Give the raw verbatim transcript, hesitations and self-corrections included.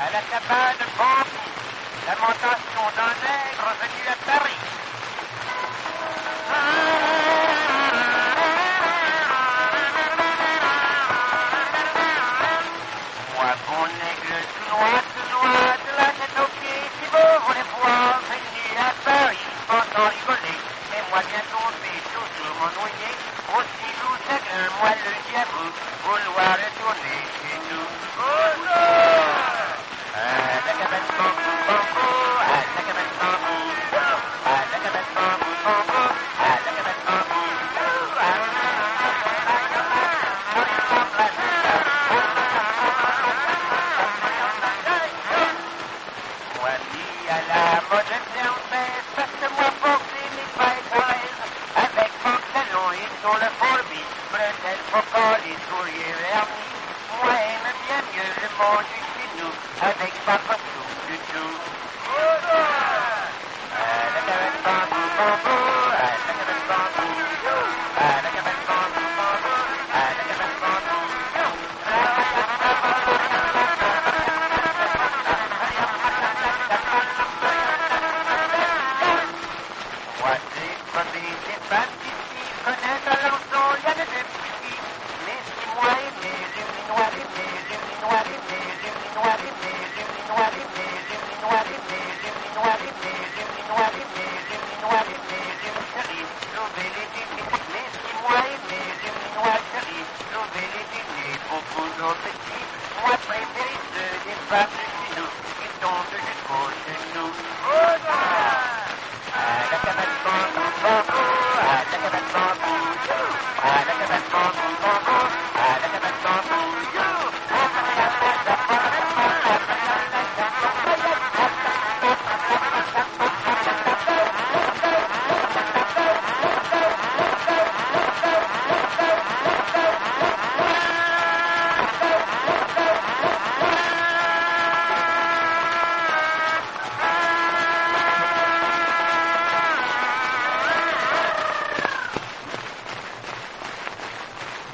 à la cabane Bambou, lamentation d'un nègre venu à Paris. Moi, bon aigle, tout noir, tout noir, de la tête aux pieds, si vous voulez voir venir à Paris, pensant rigoler, mais moi bien tombé, toujours m'ennuyer, aussi vous chagrin, moi le diable, vouloir retourner chez nous. À la cabane Bambou, Bambou, à la cabane Bambou, à la cabane Bambou, Bambou, à la cabane Bambou. Voici à la mode fermée, passe-moi porter mes pailles à l'aise, avec pantalon et sur le fourbi, bretelles, focales et souliers vernis. Moi aime bien mieux le monde du chez nous, avec papa tout du tout. À la cabane Bambou, Bambou, à la cabane Bambou, à la cabane Bambou, Bambou, à la cabane Bambou. Moi j'ai promis des femmes ici, connaissent à l'enfant, il y a des petits. Mais si moi aimé, luminoir aimé, luminoir aimé, luminoir aimé, luminoir aimé, luminoir aimé, luminoir aimé, luminoir aimé, luminoir aimé, lum chérie, sauvez les dîners. Mais si moi aimé, luminoir chérie, sauvez les dîners, beaucoup nos petits.